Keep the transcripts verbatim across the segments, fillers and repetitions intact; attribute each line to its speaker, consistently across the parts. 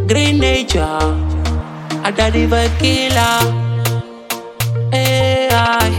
Speaker 1: Green nature, a daddy killer. Hey, I.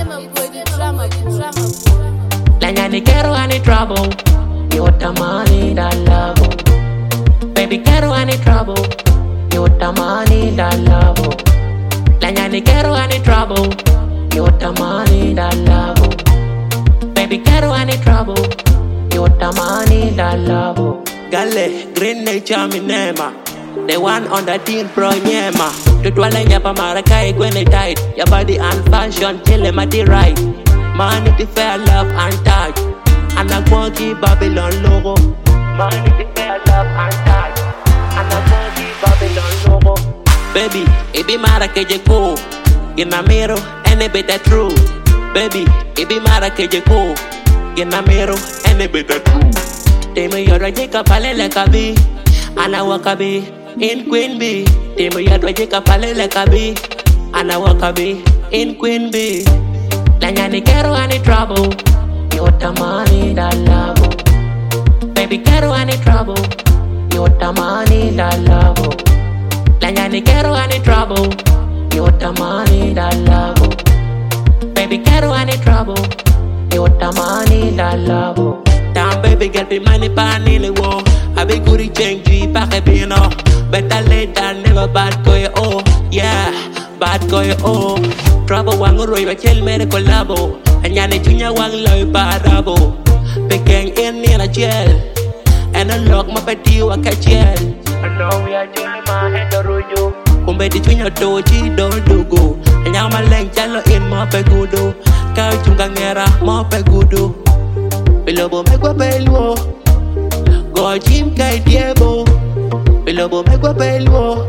Speaker 1: Lanya ni kero ani trouble, you tamani da love. Baby kero ani trouble, you tamani da love. Lanya ni kero ani trouble, you tamani da love. Baby kero ani trouble, you tamani da love. Gale, green nature mi nema. The one on the team pro nyema. Tutwala nyapa marakai gwene tight. Your body and fashion till em at the right. Man it fair love and touch. And a quirky Babylon logo. Man it fair love and touch. And a quirky Babylon logo. Baby, it be marakeje ko. In a mirror, and a better true. Baby, it be marakeje ko. In a mirror, and a better true. Tell me you're a jika pale like a bee. And I walk a bee. In Queen Bee, Timo yadwa jika pale like bee. And I walk a bee in Queen Bee. Lanya ni kero ani trouble, you tamani da love. Baby kero ani trouble, you tamani da love. Lanya ni kero ani trouble, you tamani da love. Baby kero ani trouble, you tamani da love. Damn baby get me money pan in the wall. I be goody change back a bino. Better late than never, bad boy, oh, yeah, bad boy, oh. Trouble wang roi ba chel mere collabo. And yani chunya wang loy parabo. Pekeng in near a jail. And unlock my petty waka jail. I know we are doing my head or you. Kumbe di chunya doji don't do go. And now my leng chalo in mo pegudo. Kau chunga ngera mo pegudo. Bilobo megwa belwo. Go jim kai diebo. Bilobo megwa belwo.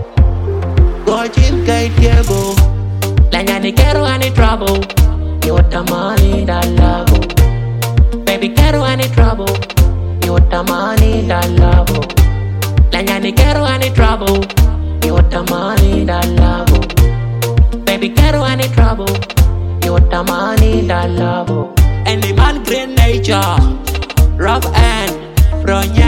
Speaker 1: Go jim kai diebo. Lanya ni kero ani trouble, you tamani da love. Baby kero ani trouble, you tamani da love. Lanya ni kero ani trouble, you tamani da love. Baby kero ani trouble, you tamani da love. Any man green nature, rough and bro.